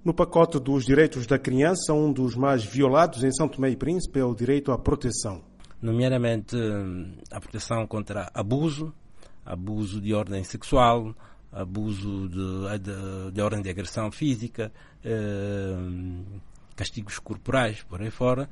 No pacote dos direitos da criança, um dos mais violados em São Tomé e Príncipe é o direito à proteção. Nomeadamente a proteção contra abuso de ordem sexual, abuso de ordem de agressão física, castigos corporais, por aí fora.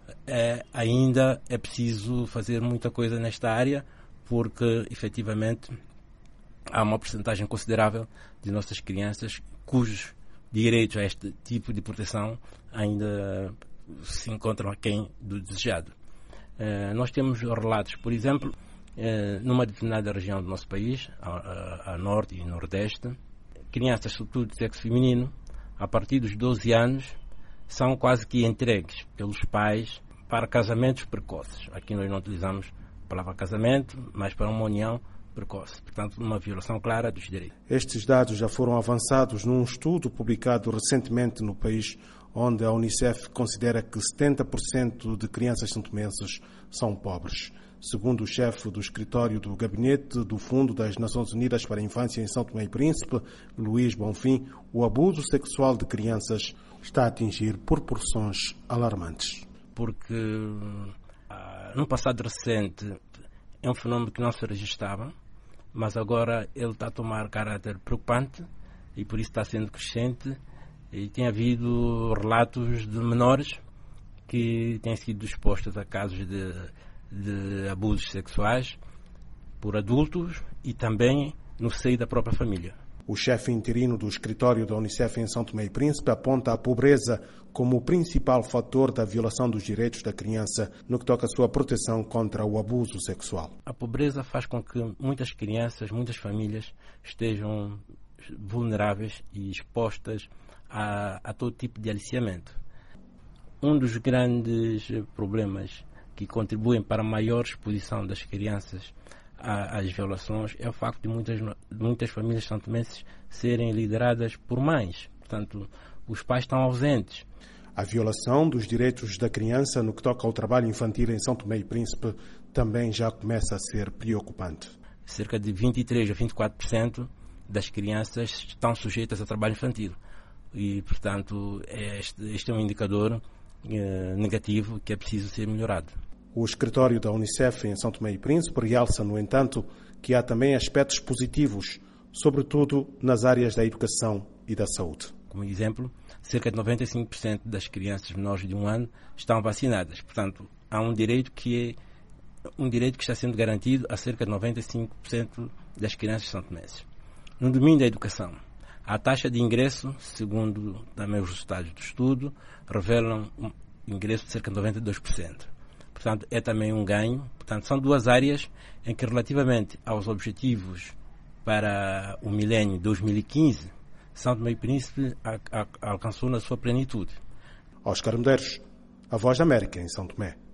Ainda é preciso fazer muita coisa nesta área, porque efetivamente há uma porcentagem considerável de nossas crianças cujos direitos a este tipo de proteção ainda se encontram aquém do desejado. Nós temos relatos, por exemplo, numa determinada região do nosso país, a norte e nordeste, crianças, sobretudo de sexo feminino, a partir dos 12 anos, são quase que entregues pelos pais para casamentos precoces. Aqui nós não utilizamos a palavra casamento, mas para uma união precoce. Portanto, uma violação clara dos direitos. Estes dados já foram avançados num estudo publicado recentemente no país, onde a Unicef considera que 70% de crianças santomenses são pobres. Segundo o chefe do escritório do Gabinete do Fundo das Nações Unidas para a Infância em São Tomé e Príncipe, Luís Bonfim, o abuso sexual de crianças está a atingir proporções alarmantes. Porque no passado recente é um fenómeno que não se registrava, mas agora ele está a tomar caráter preocupante e por isso está sendo crescente, e tem havido relatos de menores que têm sido expostos a casos de abusos sexuais por adultos e também no seio da própria família. O chefe interino do escritório da Unicef em São Tomé e Príncipe aponta a pobreza como o principal fator da violação dos direitos da criança no que toca à sua proteção contra o abuso sexual. A pobreza faz com que muitas crianças, muitas famílias estejam vulneráveis e expostas a todo tipo de aliciamento. Um dos grandes problemas que contribuem para a maior exposição das crianças às violações é o facto de muitas famílias santomenses serem lideradas por mães. Portanto, os pais estão ausentes. A violação dos direitos da criança no que toca ao trabalho infantil em São Tomé e Príncipe também já começa a ser preocupante. Cerca de 23% a 24% das crianças estão sujeitas a trabalho infantil. E, portanto, este é um indicador negativo que é preciso ser melhorado. O escritório da Unicef em São Tomé e Príncipe realça, no entanto, que há também aspectos positivos, sobretudo nas áreas da educação e da saúde. Como exemplo, cerca de 95% das crianças menores de 1 ano estão vacinadas. Portanto, há um direito que está sendo garantido a cerca de 95% das crianças santomenses. No domínio da educação, a taxa de ingresso, segundo também os resultados do estudo, revelam um ingresso de cerca de 92%. Portanto, é também um ganho. Portanto, são duas áreas em que, relativamente aos objetivos para o milénio 2015, São Tomé e Príncipe alcançou na sua plenitude. Oscar Medeiros, a Voz da América em São Tomé.